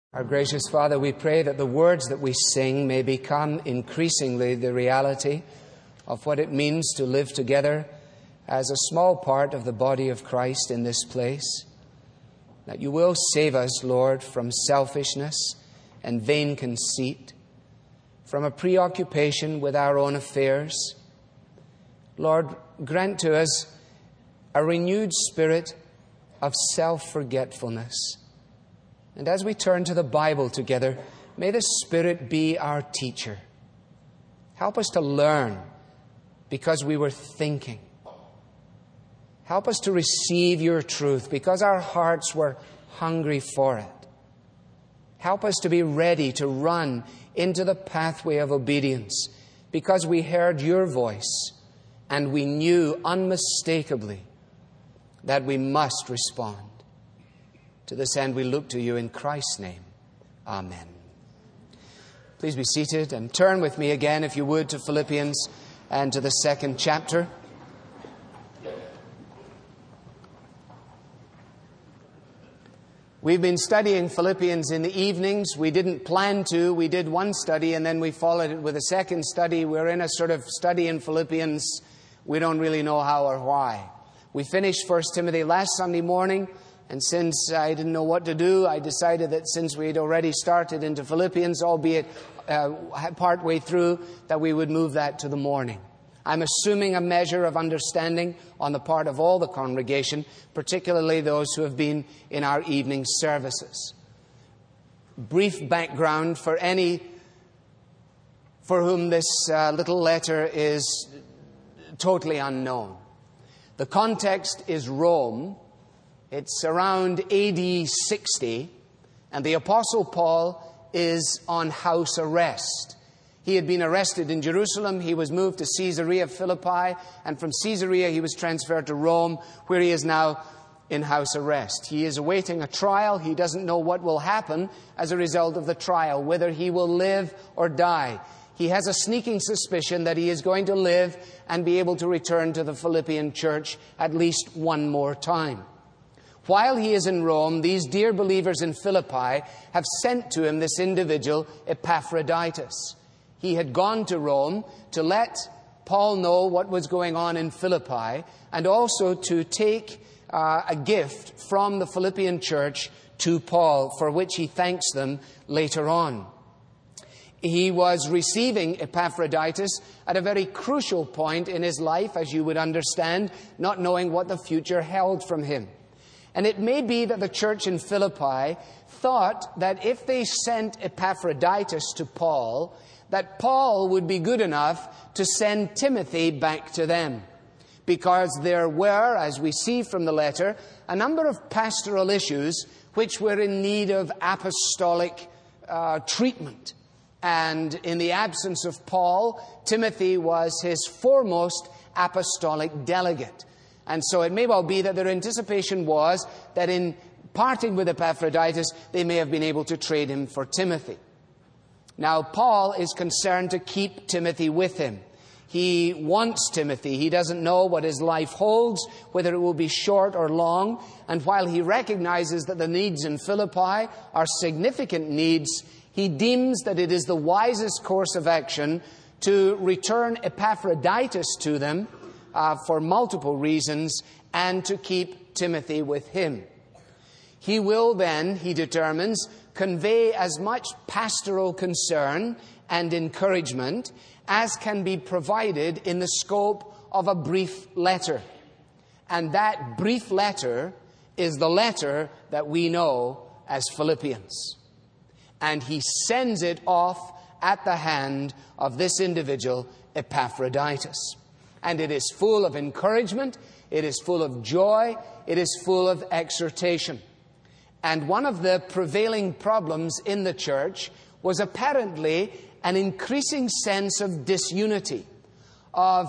Our gracious Father, we pray that the words that we sing may become increasingly the reality of what it means to live together as a small part of the body of Christ in this place. That you will save us, Lord, from selfishness and vain conceit, from a preoccupation with our own affairs. Lord, grant to us a renewed spirit of self-forgetfulness. And as we turn to the Bible together, may the Spirit be our teacher. Help us to learn because we were thinking. Help us to receive your truth because our hearts were hungry for it. Help us to be ready to run into the pathway of obedience because we heard your voice and we knew unmistakably that we must respond. To this end, we look to you in Christ's name. Amen. Please be seated and turn with me again, if you would, to Philippians and to the 2nd chapter. We've been studying Philippians in the evenings. We didn't plan to. We did one study and then we followed it with a second study. We're in a sort of study in Philippians. We don't really know how or why. We finished 1 Timothy last Sunday morning. And since I didn't know what to do, I decided that since we had already started into Philippians, albeit partway through, that we would move that to the morning. I'm assuming a measure of understanding on the part of all the congregation, particularly those who have been in our evening services. Brief background for any for whom this little letter is totally unknown. The context is Rome. It's around AD 60, and the Apostle Paul is on house arrest. He had been arrested in Jerusalem. He was moved to Caesarea Philippi, and from Caesarea he was transferred to Rome, where he is now in house arrest. He is awaiting a trial. He doesn't know what will happen as a result of the trial, whether he will live or die. He has a sneaking suspicion that he is going to live and be able to return to the Philippian church at least one more time. While he is in Rome, these dear believers in Philippi have sent to him this individual, Epaphroditus. He had gone to Rome to let Paul know what was going on in Philippi and also to take a gift from the Philippian church to Paul, for which he thanks them later on. He was receiving Epaphroditus at a very crucial point in his life, as you would understand, not knowing what the future held from him. And it may be that the church in Philippi thought that if they sent Epaphroditus to Paul, that Paul would be good enough to send Timothy back to them. Because there were, as we see from the letter, a number of pastoral issues which were in need of apostolic treatment. And in the absence of Paul, Timothy was his foremost apostolic delegate. And so it may well be that their anticipation was that in parting with Epaphroditus, they may have been able to trade him for Timothy. Now, Paul is concerned to keep Timothy with him. He wants Timothy. He doesn't know what his life holds, whether it will be short or long. And while he recognizes that the needs in Philippi are significant needs, he deems that it is the wisest course of action to return Epaphroditus to them for multiple reasons, and to keep Timothy with him. He will then, he determines, convey as much pastoral concern and encouragement as can be provided in the scope of a brief letter. And that brief letter is the letter that we know as Philippians. And he sends it off at the hand of this individual, Epaphroditus. And it is full of encouragement, it is full of joy, it is full of exhortation. And one of the prevailing problems in the church was apparently an increasing sense of disunity, of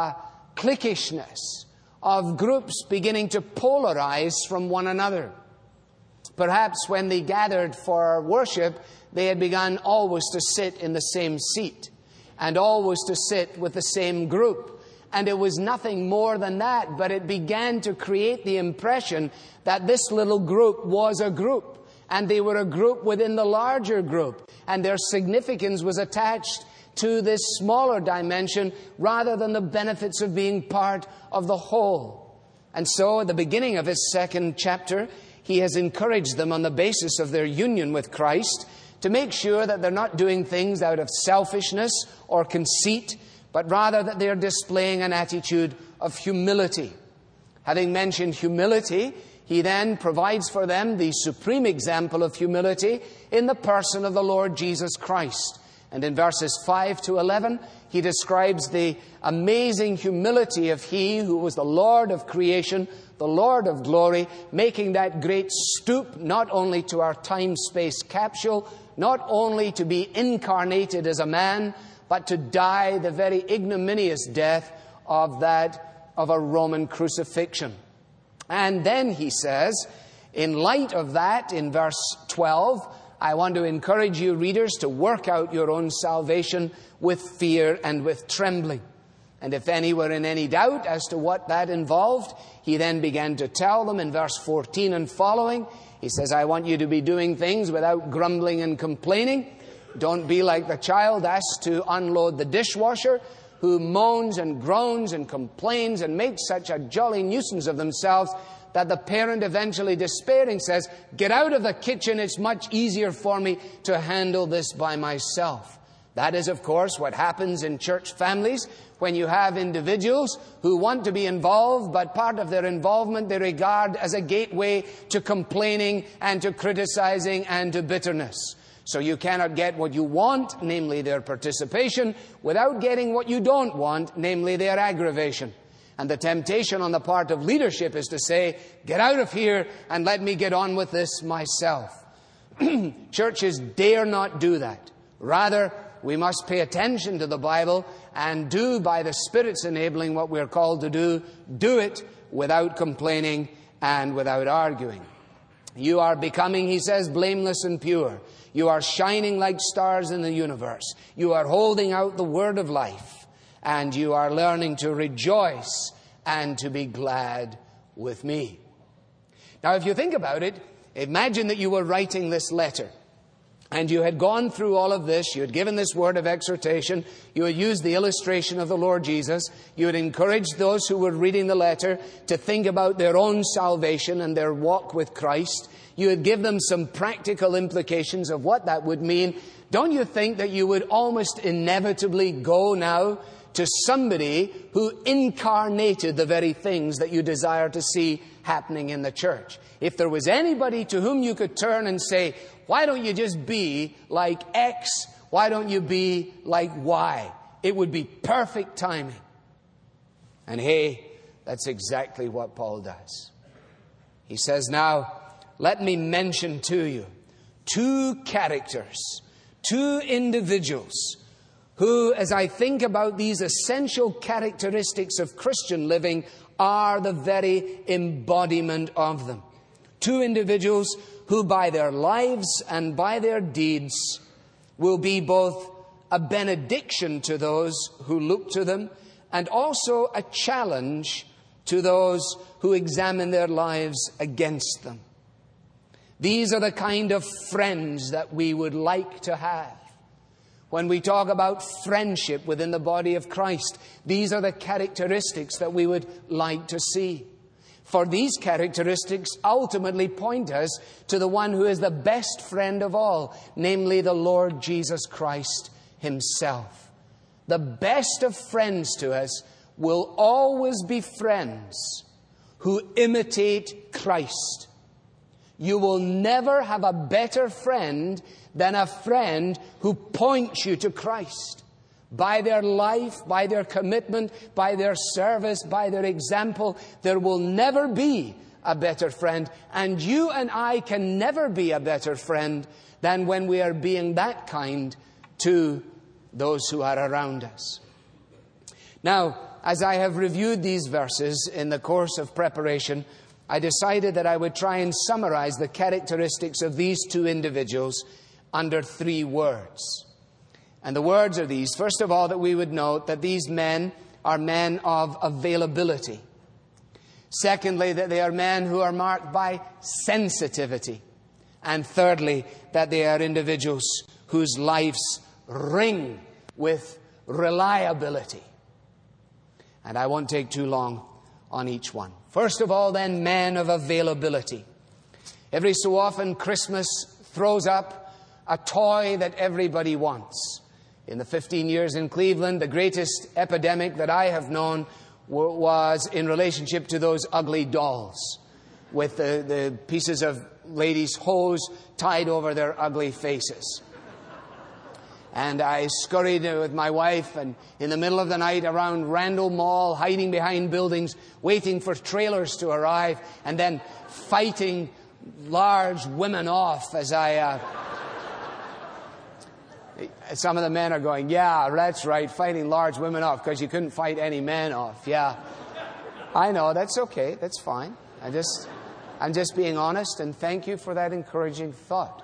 cliquishness, of groups beginning to polarize from one another. Perhaps when they gathered for worship, they had begun always to sit in the same seat and always to sit with the same group. And it was nothing more than that, but it began to create the impression that this little group was a group and they were a group within the larger group, and their significance was attached to this smaller dimension rather than the benefits of being part of the whole. And so at the beginning of his second chapter, he has encouraged them on the basis of their union with Christ to make sure that they're not doing things out of selfishness or conceit, but rather that they're displaying an attitude of humility. Having mentioned humility, he then provides for them the supreme example of humility in the person of the Lord Jesus Christ. And in verses 5 to 11, he describes the amazing humility of He who was the Lord of creation, the Lord of glory, making that great stoop not only to our time-space capsule, not only to be incarnated as a man, but to die the very ignominious death of a Roman crucifixion. And then he says, in light of that, in verse 12, I want to encourage you, readers, to work out your own salvation with fear and with trembling. And if any were in any doubt as to what that involved, he then began to tell them in verse 14 and following. He says, I want you to be doing things without grumbling and complaining. Don't be like the child asked to unload the dishwasher, who moans and groans and complains and makes such a jolly nuisance of themselves that the parent, eventually despairing, says, get out of the kitchen, it's much easier for me to handle this by myself. That is, of course, what happens in church families when you have individuals who want to be involved, but part of their involvement they regard as a gateway to complaining and to criticizing and to bitterness. So you cannot get what you want, namely their participation, without getting what you don't want, namely their aggravation. And the temptation on the part of leadership is to say, get out of here and let me get on with this myself. Churches dare not do that. Rather, we must pay attention to the Bible and do, by the Spirit's enabling what we're called to do it without complaining and without arguing. You are becoming, he says, blameless and pure. You are shining like stars in the universe. You are holding out the word of life. And you are learning to rejoice and to be glad with me. Now, if you think about it, imagine that you were writing this letter. And you had gone through all of this. You had given this word of exhortation. You had used the illustration of the Lord Jesus. You had encouraged those who were reading the letter to think about their own salvation and their walk with Christ. You had given them some practical implications of what that would mean. Don't you think that you would almost inevitably go now to somebody who incarnated the very things that you desire to see happening in the church? If there was anybody to whom you could turn and say, why don't you just be like X? Why don't you be like Y? It would be perfect timing. And hey, that's exactly what Paul does. He says, now, let me mention to you two characters, two individuals who, as I think about these essential characteristics of Christian living, are the very embodiment of them. Two individuals who by their lives and by their deeds will be both a benediction to those who look to them and also a challenge to those who examine their lives against them. These are the kind of friends that we would like to have. When we talk about friendship within the body of Christ, these are the characteristics that we would like to see. For these characteristics ultimately point us to the one who is the best friend of all, namely the Lord Jesus Christ Himself. The best of friends to us will always be friends who imitate Christ. You will never have a better friend than a friend who points you to Christ. By their life, by their commitment, by their service, by their example, there will never be a better friend. And you and I can never be a better friend than when we are being that kind to those who are around us. Now, as I have reviewed these verses in the course of preparation, I decided that I would try and summarize the characteristics of these two individuals under three words. And the words are these. First of all, that we would note that these men are men of availability. Secondly, that they are men who are marked by sensitivity. And thirdly, that they are individuals whose lives ring with reliability. And I won't take too long on each one. First of all, then, men of availability. Every so often, Christmas throws up a toy that everybody wants. In the 15 years in Cleveland, the greatest epidemic that I have known was in relationship to those ugly dolls with the pieces of ladies' hose tied over their ugly faces. And I scurried with my wife and in the middle of the night around Randall Mall, hiding behind buildings, waiting for trailers to arrive, and then fighting large women off as some of the men are going, yeah, that's right, fighting large women off, because you couldn't fight any men off. Yeah, I know, that's okay, that's fine. I'm just being honest, and thank you for that encouraging thought.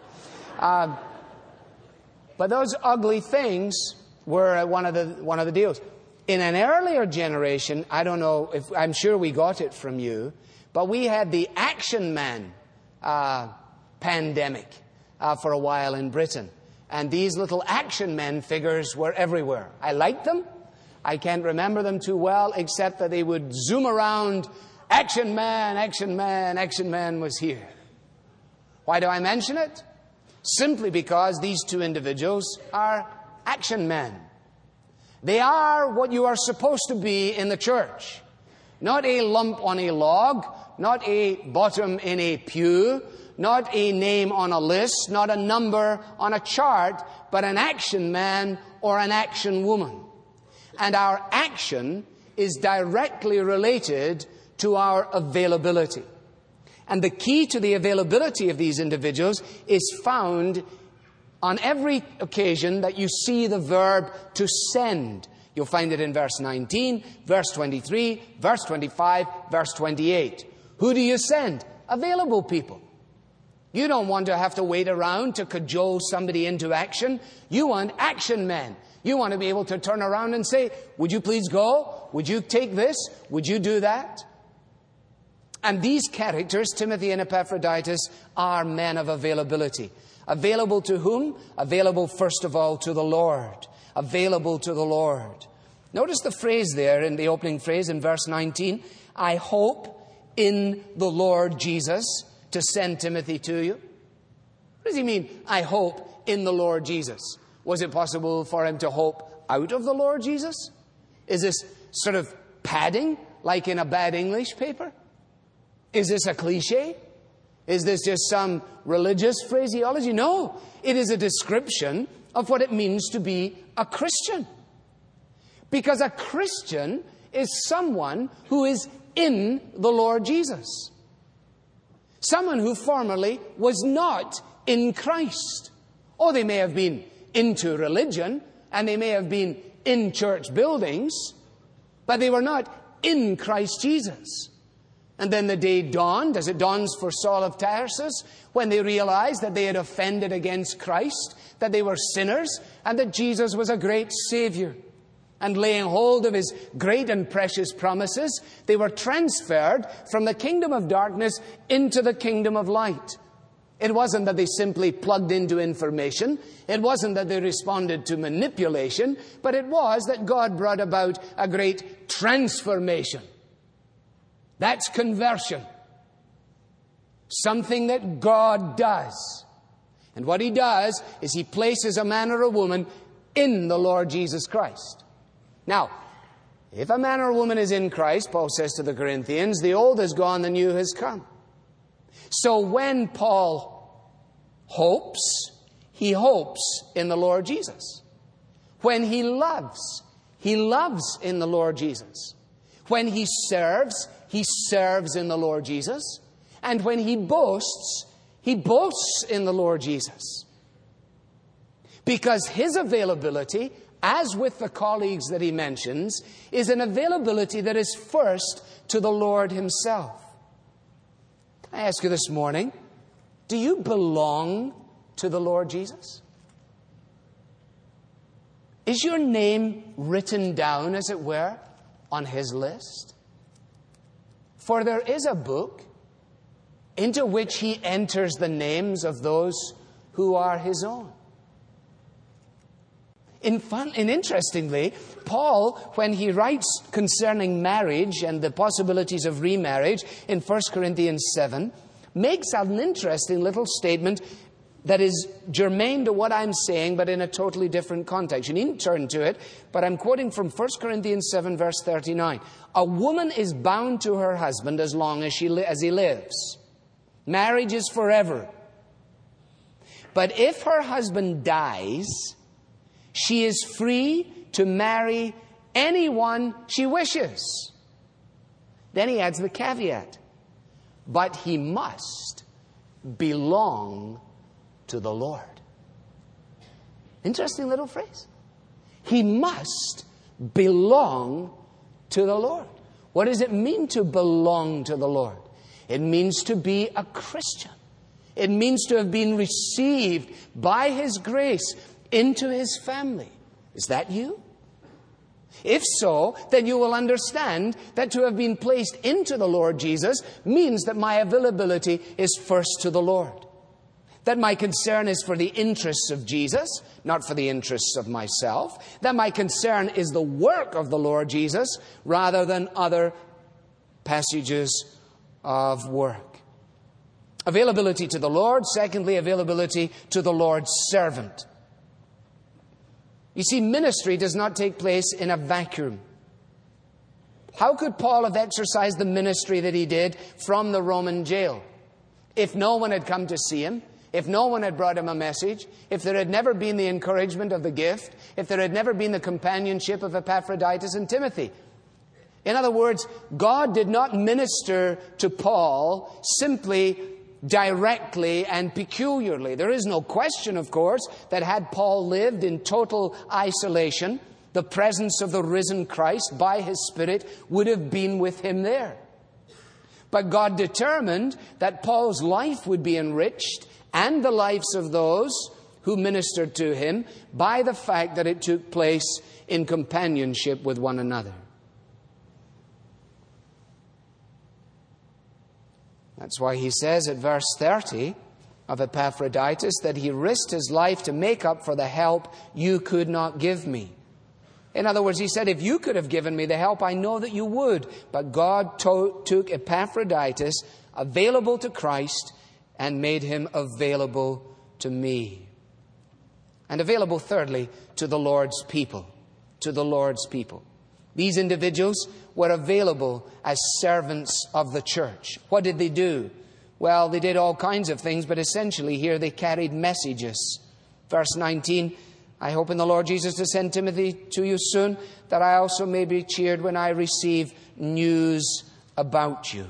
But those ugly things were one of the deals. In an earlier generation, I don't know if I'm sure we got it from you, but we had the Action Man pandemic for a while in Britain, and these little Action Men figures were everywhere. I liked them. I can't remember them too well, except that they would zoom around. Action Man, Action Man, Action Man was here. Why do I mention it? Simply because these two individuals are action men. They are what you are supposed to be in the church. Not a lump on a log, not a bottom in a pew, not a name on a list, not a number on a chart, but an action man or an action woman. And our action is directly related to our availability. And the key to the availability of these individuals is found on every occasion that you see the verb to send. You'll find it in verse 19, verse 23, verse 25, verse 28. Who do you send? Available people. You don't want to have to wait around to cajole somebody into action. You want action men. You want to be able to turn around and say, would you please go? Would you take this? Would you do that? And these characters, Timothy and Epaphroditus, are men of availability. Available to whom? Available, first of all, to the Lord. Available to the Lord. Notice the phrase there in the opening phrase in verse 19. I hope in the Lord Jesus to send Timothy to you. What does he mean, I hope in the Lord Jesus? Was it possible for him to hope out of the Lord Jesus? Is this sort of padding, like in a bad English paper? Is this a cliche? Is this just some religious phraseology? No, it is a description of what it means to be a Christian. Because a Christian is someone who is in the Lord Jesus. Someone who formerly was not in Christ. Oh, they may have been into religion, and they may have been in church buildings, but they were not in Christ Jesus. And then the day dawned, as it dawns for Saul of Tarsus, when they realized that they had offended against Christ, that they were sinners, and that Jesus was a great Savior. And laying hold of His great and precious promises, they were transferred from the kingdom of darkness into the kingdom of light. It wasn't that they simply plugged into information. It wasn't that they responded to manipulation, but it was that God brought about a great transformation. That's conversion. Something that God does. And what He does is He places a man or a woman in the Lord Jesus Christ. Now, if a man or a woman is in Christ, Paul says to the Corinthians, the old is gone, the new has come. So when Paul hopes, he hopes in the Lord Jesus. When he loves in the Lord Jesus. When he serves in the Lord Jesus. And when he boasts in the Lord Jesus. Because his availability, as with the colleagues that he mentions, is an availability that is first to the Lord Himself. Can I ask you this morning, do you belong to the Lord Jesus? Is your name written down, as it were, on His list? For there is a book into which he enters the names of those who are his own. And interestingly, Paul, when he writes concerning marriage and the possibilities of remarriage in 1 Corinthians 7, makes an interesting little statement that is germane to what I'm saying, but in a totally different context. You needn't turn to it, but I'm quoting from 1 Corinthians 7, verse 39. A woman is bound to her husband as long as he lives. Marriage is forever. But if her husband dies, she is free to marry anyone she wishes. Then he adds the caveat. But he must belong to the Lord. Interesting little phrase. He must belong to the Lord. What does it mean to belong to the Lord? It means to be a Christian. It means to have been received by His grace into His family. Is that you? If so, then you will understand that to have been placed into the Lord Jesus means that my availability is first to the Lord. That my concern is for the interests of Jesus, not for the interests of myself. That my concern is the work of the Lord Jesus rather than other passages of work. Availability to the Lord. Secondly, availability to the Lord's servant. You see, ministry does not take place in a vacuum. How could Paul have exercised the ministry that he did from the Roman jail if no one had come to see him? If no one had brought him a message, if there had never been the encouragement of the gift, if there had never been the companionship of Epaphroditus and Timothy. In other words, God did not minister to Paul simply directly and peculiarly. There is no question, of course, that had Paul lived in total isolation, the presence of the risen Christ by His Spirit would have been with him there. But God determined that Paul's life would be enriched and the lives of those who ministered to him by the fact that it took place in companionship with one another. That's why he says at verse 30 of Epaphroditus that he risked his life to make up for the help you could not give me. In other words, he said, if you could have given me the help, I know that you would. But God took Epaphroditus, available to Christ, and made him available to me. And available, thirdly, to the Lord's people. To the Lord's people. These individuals were available as servants of the church. What did they do? Well, they did all kinds of things, but essentially here they carried messages. Verse 19, I hope in the Lord Jesus to send Timothy to you soon, that I also may be cheered when I receive news about you.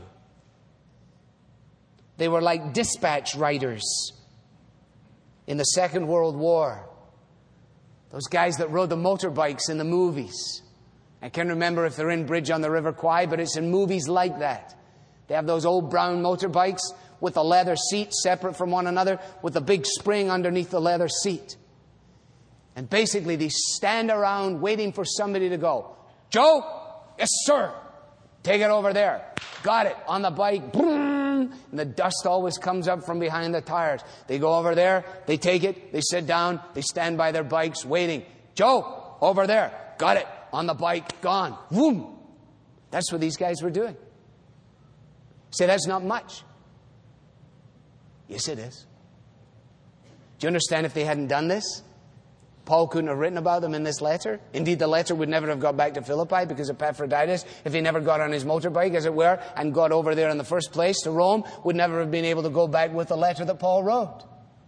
They were like dispatch riders in the Second World War. Those guys that rode the motorbikes in the movies. I can't remember if they're in Bridge on the River Kwai, but it's in movies like that. They have those old brown motorbikes with a leather seat separate from one another, with a big spring underneath the leather seat. And basically they stand around waiting for somebody to go. Joe? Yes, sir. Take it over there. Got it. On the bike. Boom. And the dust always comes up from behind the tires. They go over there. They take it. They sit down. They stand by their bikes waiting. Joe, over there. Got it. On the bike. Gone. Boom. That's what these guys were doing. Say, that's not much. Yes, it is. Do you understand if they hadn't done this? Paul couldn't have written about them in this letter. Indeed, the letter would never have got back to Philippi because Epaphroditus, if he never got on his motorbike, as it were, and got over there in the first place to Rome, would never have been able to go back with the letter that Paul wrote.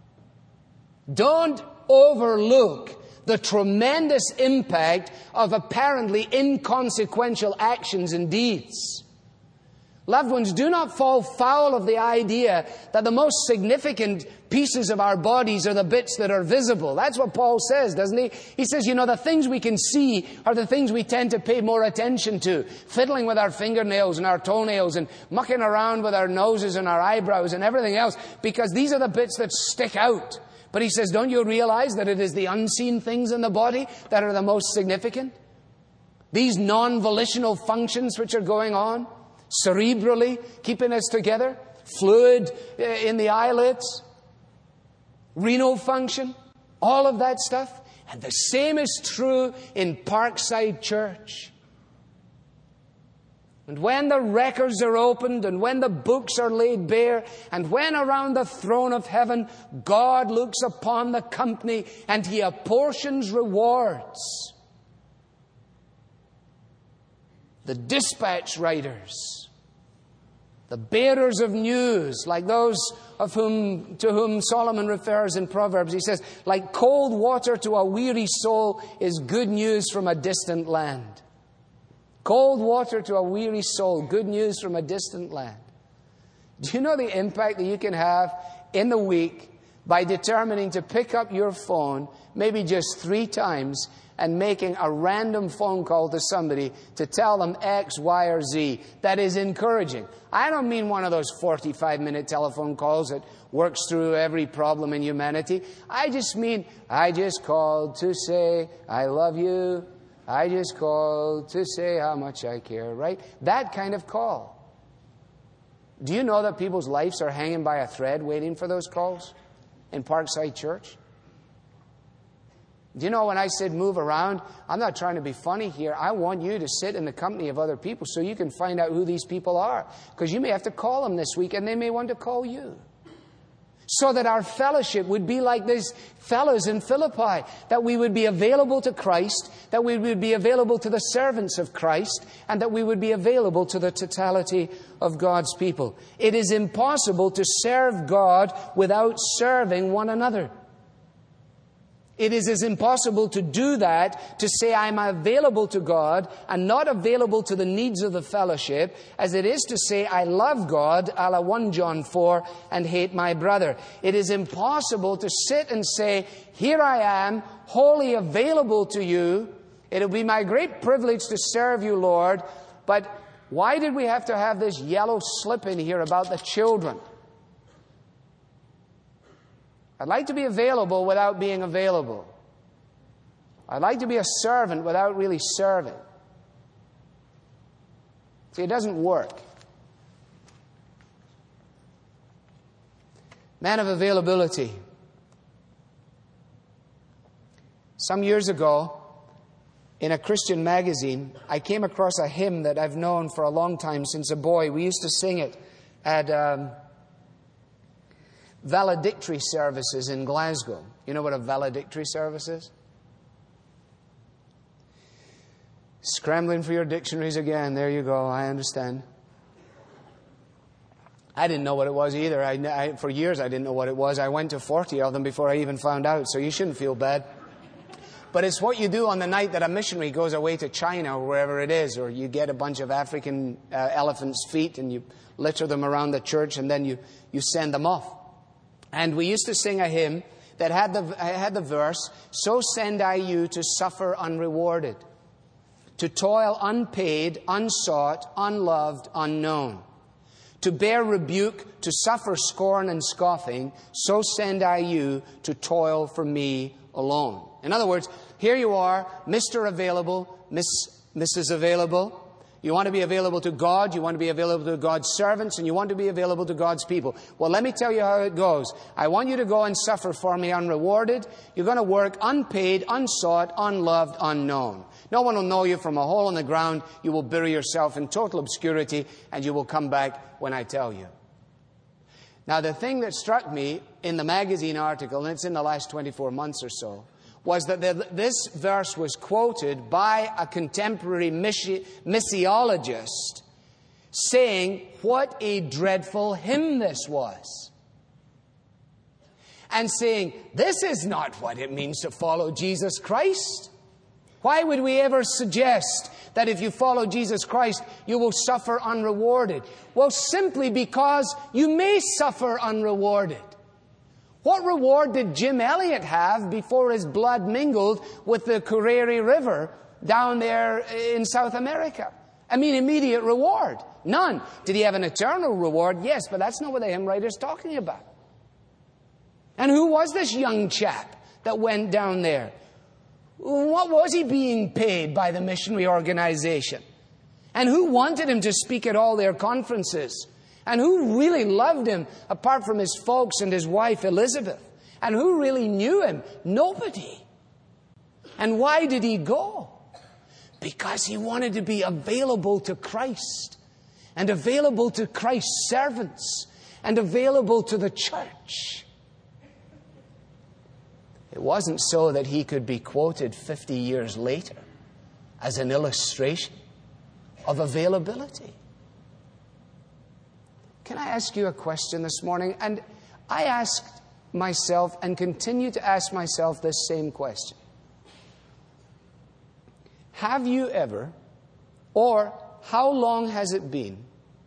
Don't overlook the tremendous impact of apparently inconsequential actions and deeds. Loved ones, do not fall foul of the idea that the most significant pieces of our bodies are the bits that are visible. That's what Paul says, doesn't he? He says, the things we can see are the things we tend to pay more attention to. Fiddling with our fingernails and our toenails and mucking around with our noses and our eyebrows and everything else, because these are the bits that stick out. But he says, don't you realize that it is the unseen things in the body that are the most significant? These non-volitional functions which are going on, cerebrally, keeping us together, fluid in the eyelids, renal function, all of that stuff. And the same is true in Parkside Church. And when the records are opened, and when the books are laid bare, and when around the throne of heaven God looks upon the company and He apportions rewards, the dispatch riders, the bearers of news, like those to whom Solomon refers in Proverbs, he says, like cold water to a weary soul is good news from a distant land. Cold water to a weary soul, good news from a distant land. Do you know the impact that you can have in the week by determining to pick up your phone maybe just 3 times and making a random phone call to somebody to tell them X, Y, or Z? That is encouraging. I don't mean one of those 45-minute telephone calls that works through every problem in humanity. I just mean, I just called to say I love you. I just called to say how much I care, right? That kind of call. Do you know that people's lives are hanging by a thread waiting for those calls in Parkside Church? Do you know when I said move around, I'm not trying to be funny here. I want you to sit in the company of other people so you can find out who these people are. Because you may have to call them this week and they may want to call you. So that our fellowship would be like these fellows in Philippi, that we would be available to Christ, that we would be available to the servants of Christ, and that we would be available to the totality of God's people. It is impossible to serve God without serving one another. It is as impossible to do that, to say I'm available to God and not available to the needs of the fellowship, as it is to say I love God, a la 1 John 4, and hate my brother. It is impossible to sit and say, here I am, wholly available to you. It'll be my great privilege to serve you, Lord. But why did we have to have this yellow slip in here about the children? I'd like to be available without being available. I'd like to be a servant without really serving. See, it doesn't work. Man of availability. Some years ago, in a Christian magazine, I came across a hymn that I've known for a long time, since a boy. We used to sing it at valedictory services in Glasgow. You know what a valedictory service is? Scrambling for your dictionaries again. There you go. I understand. I didn't know what it was either. For years I didn't know what it was. I went to 40 of them before I even found out, so you shouldn't feel bad. But it's what you do on the night that a missionary goes away to China or wherever it is, or you get a bunch of African elephants' feet and you litter them around the church and then you send them off. And we used to sing a hymn that had the verse, so send I you to suffer unrewarded, to toil unpaid, unsought, unloved, unknown, to bear rebuke, to suffer scorn and scoffing, so send I you to toil for me alone. In other words, here you are, Mr. Available, Mrs. Available. You want to be available to God, you want to be available to God's servants, and you want to be available to God's people. Well, let me tell you how it goes. I want you to go and suffer for me unrewarded. You're going to work unpaid, unsought, unloved, unknown. No one will know you from a hole in the ground. You will bury yourself in total obscurity, and you will come back when I tell you. Now, the thing that struck me in the magazine article, and it's in the last 24 months or so, was that this verse was quoted by a contemporary missiologist saying what a dreadful hymn this was. And saying, this is not what it means to follow Jesus Christ. Why would we ever suggest that if you follow Jesus Christ, you will suffer unrewarded? Well, simply because you may suffer unrewarded. What reward did Jim Elliot have before his blood mingled with the Kureri River down there in South America? I mean, immediate reward. None. Did he have an eternal reward? Yes, but that's not what the hymn writer's talking about. And who was this young chap that went down there? What was he being paid by the missionary organization? And who wanted him to speak at all their conferences And who really loved him apart from his folks and his wife Elizabeth? And who really knew him? Nobody. And why did he go? Because he wanted to be available to Christ, and available to Christ's servants, and available to the church. It wasn't so that he could be quoted 50 years later as an illustration of availability. Can I ask you a question this morning? And I asked myself and continue to ask myself this same question. Have you ever, or how long has it been,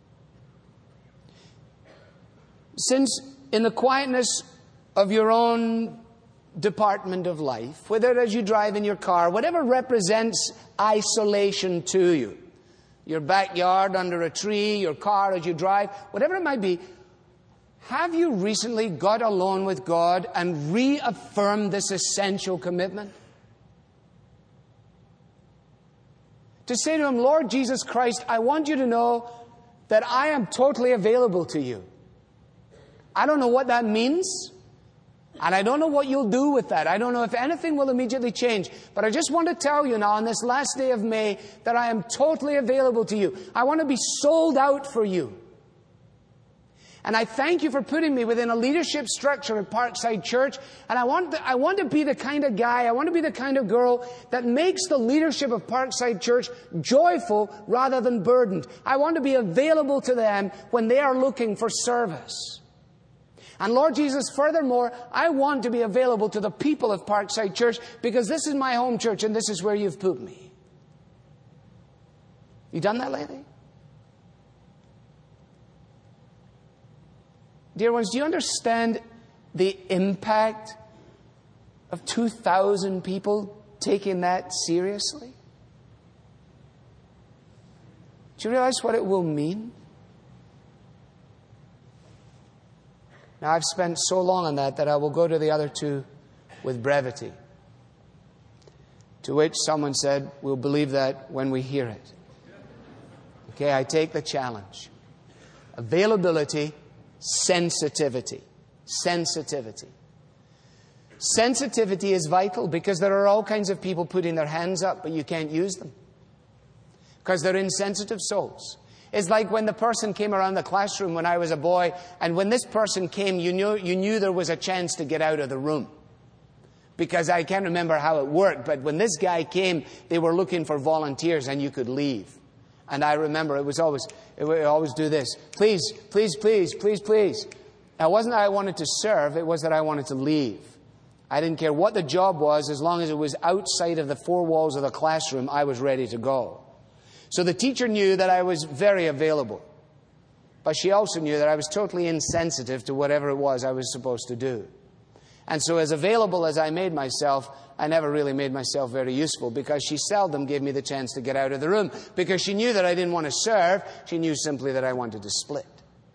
since in the quietness of your own department of life, whether as you drive in your car, whatever represents isolation to you, your backyard under a tree, your car as you drive, whatever it might be, have you recently got alone with God and reaffirmed this essential commitment? To say to Him, Lord Jesus Christ, I want you to know that I am totally available to you. I don't know what that means, and I don't know what you'll do with that. I don't know if anything will immediately change. But I just want to tell you now on this last day of May that I am totally available to you. I want to be sold out for you. And I thank you for putting me within a leadership structure at Parkside Church. And I want to be the kind of guy, I want to be the kind of girl that makes the leadership of Parkside Church joyful rather than burdened. I want to be available to them when they are looking for service. And Lord Jesus, furthermore, I want to be available to the people of Parkside Church because this is my home church and this is where you've put me. You done that lately? Dear ones, do you understand the impact of 2,000 people taking that seriously? Do you realize what it will mean? Now, I've spent so long on that I will go to the other two with brevity. To which someone said, we'll believe that when we hear it. Okay, I take the challenge. Availability, sensitivity. Sensitivity. Sensitivity is vital because there are all kinds of people putting their hands up, but you can't use them. Because they're insensitive souls. It's like when the person came around the classroom when I was a boy, and when this person came, you knew there was a chance to get out of the room. Because I can't remember how it worked, but when this guy came, they were looking for volunteers and you could leave. And I remember it would always do this. Please, please, please, please, please. Now, it wasn't that I wanted to serve, it was that I wanted to leave. I didn't care what the job was, as long as it was outside of the four walls of the classroom, I was ready to go. So the teacher knew that I was very available. But she also knew that I was totally insensitive to whatever it was I was supposed to do. And so as available as I made myself, I never really made myself very useful because she seldom gave me the chance to get out of the room. Because she knew that I didn't want to serve. She knew simply that I wanted to split.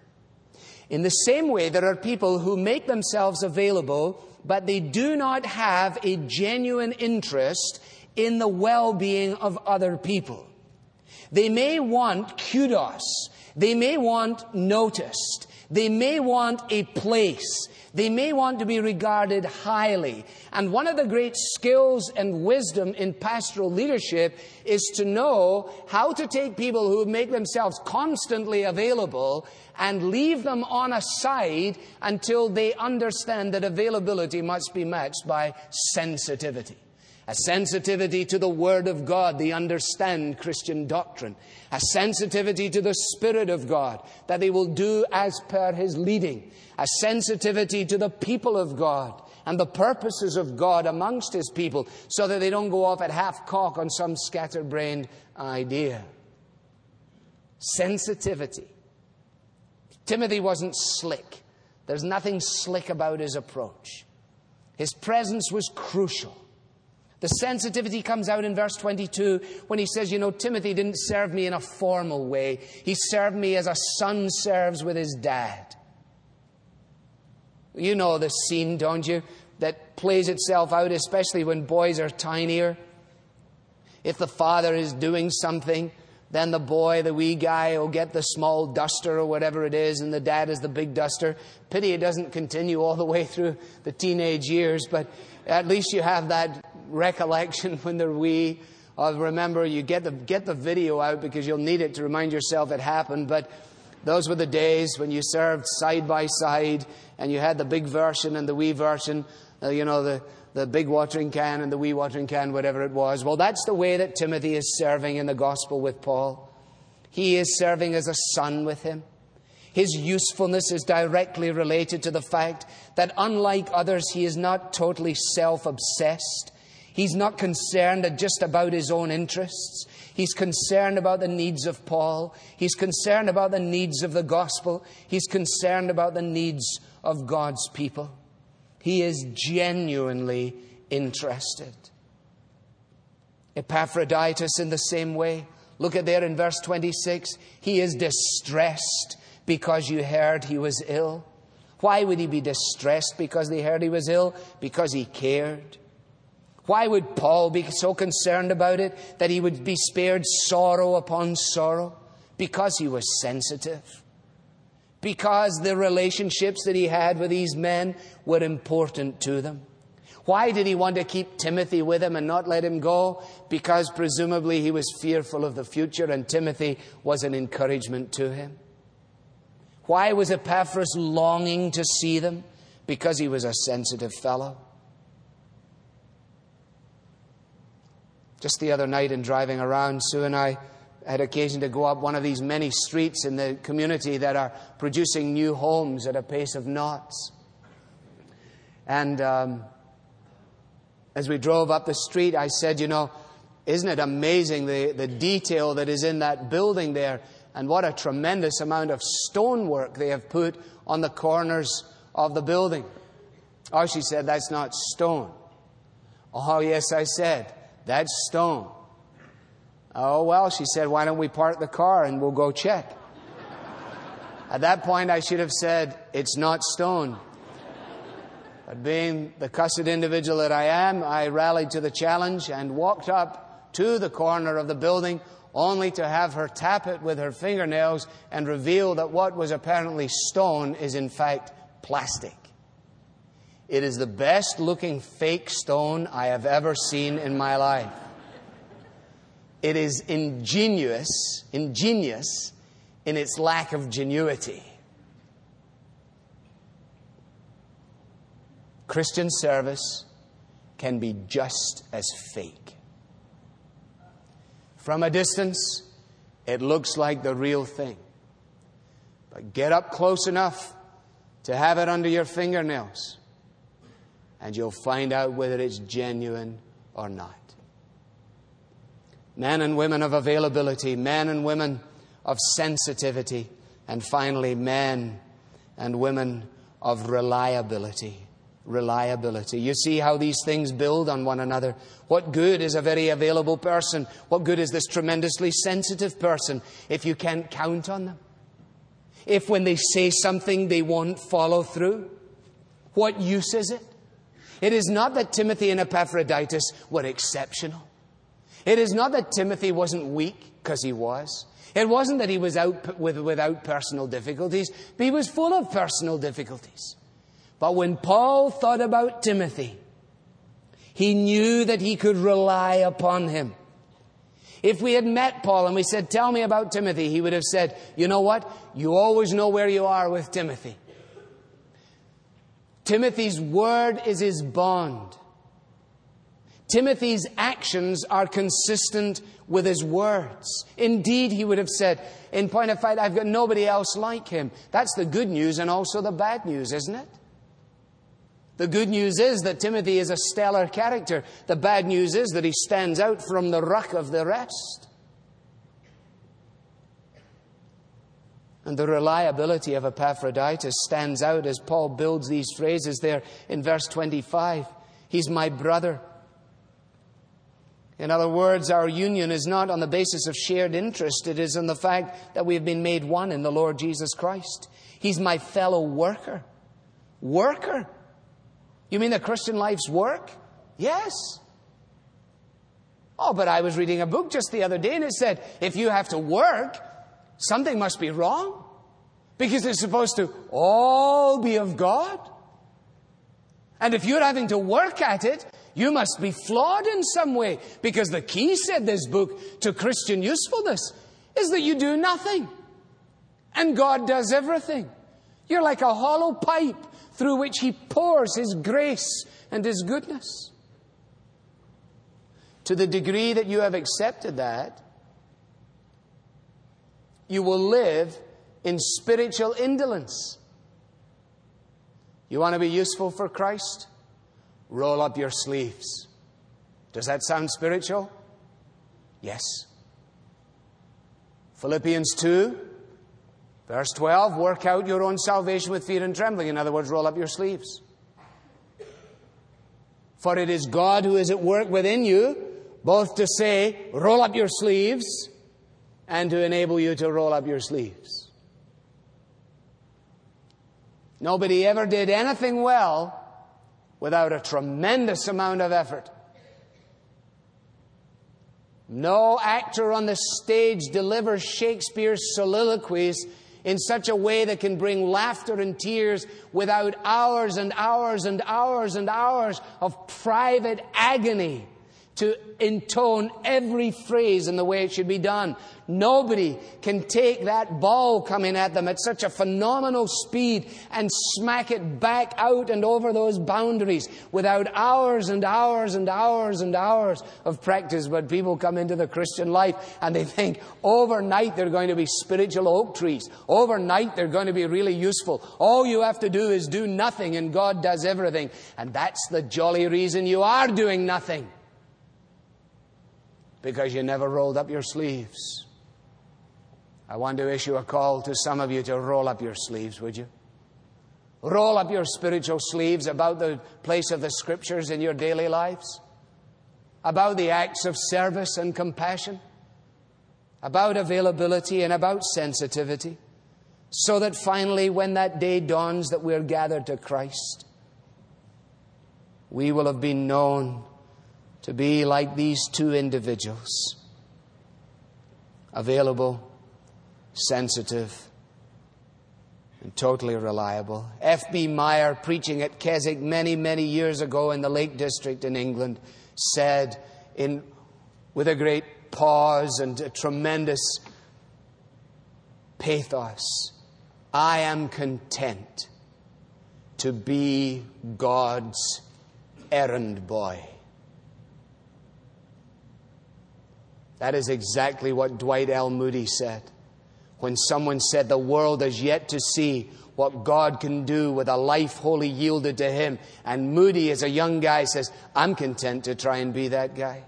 In the same way, there are people who make themselves available, but they do not have a genuine interest in the well-being of other people. They may want kudos. They may want noticed. They may want a place. They may want to be regarded highly. And one of the great skills and wisdom in pastoral leadership is to know how to take people who make themselves constantly available and leave them on a side until they understand that availability must be matched by sensitivity. A sensitivity to the Word of God, they understand Christian doctrine. A sensitivity to the Spirit of God, that they will do as per His leading. A sensitivity to the people of God and the purposes of God amongst His people, so that they don't go off at half-cock on some scatterbrained idea. Sensitivity. Timothy wasn't slick. There's nothing slick about his approach. His presence was crucial. The sensitivity comes out in verse 22 when he says, Timothy didn't serve me in a formal way. He served me as a son serves with his dad. You know the scene, don't you? That plays itself out, especially when boys are tinier. If the father is doing something Then the boy, the wee guy, will get the small duster or whatever it is, and the dad is the big duster. Pity it doesn't continue all the way through the teenage years, but at least you have that recollection when they're wee. Remember, you get the video out because you'll need it to remind yourself it happened. But those were the days when you served side by side, and you had the big version and the wee version, the big watering can and the wee watering can, whatever it was. Well, that's the way that Timothy is serving in the gospel with Paul. He is serving as a son with him. His usefulness is directly related to the fact that, unlike others, he is not totally self-obsessed. He's not concerned just about his own interests. He's concerned about the needs of Paul. He's concerned about the needs of the gospel. He's concerned about the needs of God's people. He is genuinely interested. Epaphroditus in the same way. Look at there in verse 26. He is distressed because you heard he was ill. Why would he be distressed because they heard he was ill? Because he cared. Why would Paul be so concerned about it that he would be spared sorrow upon sorrow? Because he was sensitive. Because the relationships that he had with these men were important to them. Why did he want to keep Timothy with him and not let him go? Because presumably he was fearful of the future, and Timothy was an encouragement to him. Why was Epaphras longing to see them? Because he was a sensitive fellow. Just the other night in driving around, Sue and I had occasion to go up one of these many streets in the community that are producing new homes at a pace of knots. And as we drove up the street, I said, isn't it amazing the detail that is in that building there, and what a tremendous amount of stonework they have put on the corners of the building. Oh, she said, that's not stone. Oh, yes, I said, that's stone. Oh, well, she said, why don't we park the car and we'll go check? At that point, I should have said, it's not stone. But being the cussed individual that I am, I rallied to the challenge and walked up to the corner of the building, only to have her tap it with her fingernails and reveal that what was apparently stone is in fact plastic. It is the best looking fake stone I have ever seen in my life. It is ingenious in its lack of genuity. Christian service can be just as fake. From a distance, it looks like the real thing. But get up close enough to have it under your fingernails, and you'll find out whether it's genuine or not. Men and women of availability, men and women of sensitivity, and finally, men and women of reliability. Reliability. You see how these things build on one another. What good is a very available person? What good is this tremendously sensitive person if you can't count on them? If when they say something, they won't follow through? What use is it? It is not that Timothy and Epaphroditus were exceptional. It is not that Timothy wasn't weak, because he was. It wasn't that he was without personal difficulties, but he was full of personal difficulties. But when Paul thought about Timothy, he knew that he could rely upon him. If we had met Paul and we said, tell me about Timothy, he would have said, you know what? You always know where you are with Timothy. Timothy's word is his bond. Timothy's actions are consistent with his words. Indeed, he would have said, in point of fact, I've got nobody else like him. That's the good news and also the bad news, isn't it? The good news is that Timothy is a stellar character. The bad news is that he stands out from the ruck of the rest. And the reliability of Epaphroditus stands out as Paul builds these phrases there in verse 25. He's my brother. In other words, our union is not on the basis of shared interest. It is on the fact that we have been made one in the Lord Jesus Christ. He's my fellow worker. Worker? You mean the Christian life's work? Yes. Oh, but I was reading a book just the other day and it said, if you have to work, something must be wrong. Because it's supposed to all be of God. And if you're having to work at it, you must be flawed in some way. Because the key, said this book, to Christian usefulness is that you do nothing. And God does everything. You're like a hollow pipe through which He pours His grace and His goodness. To the degree that you have accepted that, you will live in spiritual indolence. You want to be useful for Christ? Roll up your sleeves. Does that sound spiritual? Yes. Philippians 2, verse 12, work out your own salvation with fear and trembling. In other words, roll up your sleeves. For it is God who is at work within you, both to say, roll up your sleeves, and to enable you to roll up your sleeves. Nobody ever did anything well without a tremendous amount of effort. No actor on the stage delivers Shakespeare's soliloquies in such a way that can bring laughter and tears without hours and hours and hours and hours of private agony to intone every phrase in the way it should be done. Nobody can take that ball coming at them at such a phenomenal speed and smack it back out and over those boundaries without hours and hours and hours and hours of practice. But people come into the Christian life and they think overnight they're going to be spiritual oak trees. Overnight they're going to be really useful. All you have to do is do nothing and God does everything. And that's the jolly reason you are doing nothing. Because you never rolled up your sleeves. I want to issue a call to some of you to roll up your sleeves, would you? Roll up your spiritual sleeves about the place of the Scriptures in your daily lives. About the acts of service and compassion. About availability and about sensitivity. So that finally, when that day dawns that we're gathered to Christ, we will have been known to be like these two individuals. Available, sensitive, and totally reliable. F.B. Meyer, preaching at Keswick many, many years ago in the Lake District in England, said with a great pause and a tremendous pathos, I am content to be God's errand boy. That is exactly what Dwight L. Moody said. When someone said the world has yet to see what God can do with a life wholly yielded to Him. And Moody, as a young guy, says, I'm content to try and be that guy.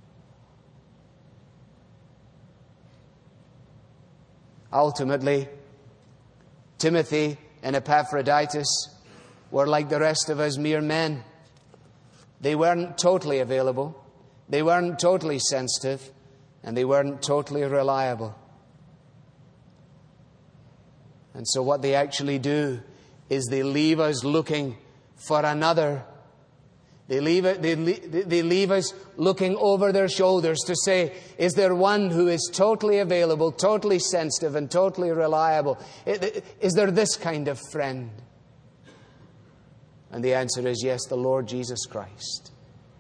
Ultimately, Timothy and Epaphroditus were like the rest of us, mere men. They weren't totally available. They weren't totally sensitive. And they weren't totally reliable. And so what they actually do is they leave us looking for another. They leave us looking over their shoulders to say, is there one who is totally available, totally sensitive, and totally reliable? Is there this kind of friend? And the answer is yes, the Lord Jesus Christ.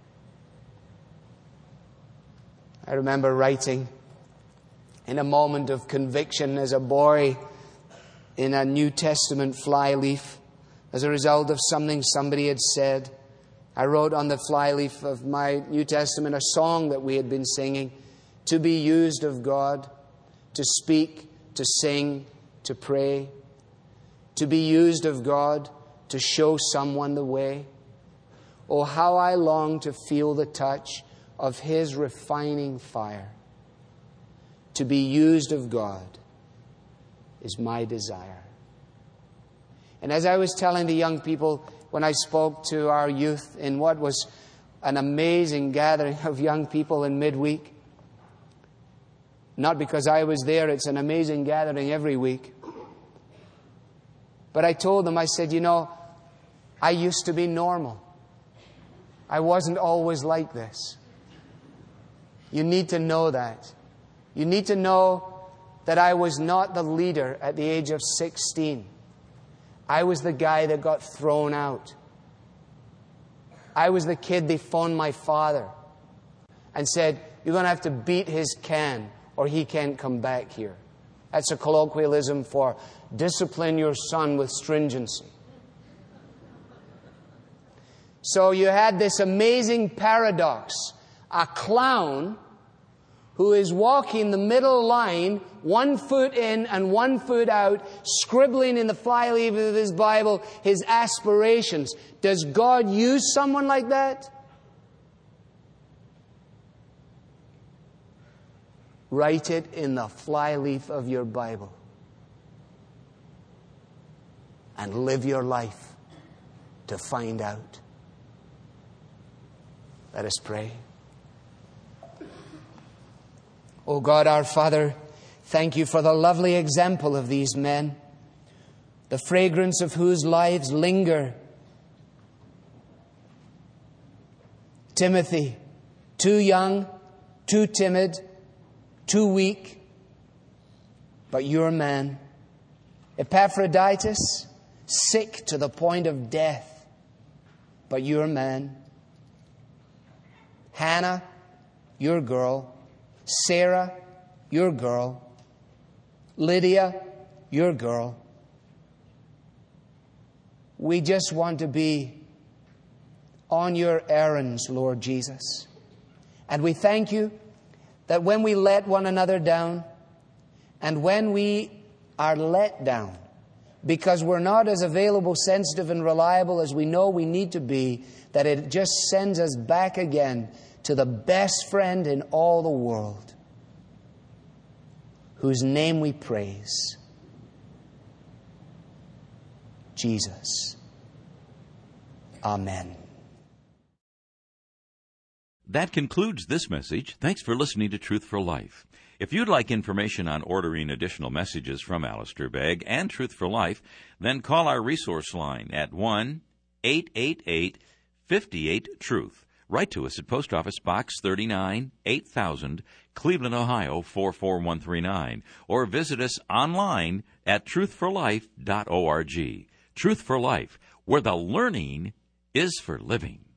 I remember writing in a moment of conviction as a boy in a New Testament flyleaf as a result of something somebody had said. I wrote on the flyleaf of my New Testament a song that we had been singing, to be used of God, to speak, to sing, to pray, to be used of God, to show someone the way. Oh, how I long to feel the touch of His refining fire. To be used of God is my desire. And as I was telling the young people when I spoke to our youth in what was an amazing gathering of young people in midweek, not because I was there, it's an amazing gathering every week. But I told them, I said, you know, I used to be normal. I wasn't always like this. You need to know that. You need to know that I was not the leader at the age of 16. I was the guy that got thrown out. I was the kid they phoned my father and said, "You're going to have to beat his can or he can't come back here." That's a colloquialism for discipline your son with stringency. So you had this amazing paradox. A clown who is walking the middle line, 1 foot in and 1 foot out, scribbling in the flyleaf of his Bible his aspirations. Does God use someone like that? Write it in the flyleaf of your Bible and live your life to find out. Let us pray. Oh God, our Father, thank you for the lovely example of these men, the fragrance of whose lives linger. Timothy, too young, too timid, too weak, but you're a man. Epaphroditus, sick to the point of death, but you're a man. Hannah, your girl. Sarah, your girl. Lydia, your girl. We just want to be on your errands, Lord Jesus. And we thank you that when we let one another down, and when we are let down, because we're not as available, sensitive, and reliable as we know we need to be, that it just sends us back again to the best friend in all the world, whose name we praise, Jesus. Amen. That concludes this message. Thanks for listening to Truth for Life. If you'd like information on ordering additional messages from Alistair Begg and Truth for Life, then call our resource line at 1-888-58-TRUTH. Write to us at Post Office Box 39, 8000, Cleveland, Ohio 44139, or visit us online at truthforlife.org. Truth for Life, where the learning is for living.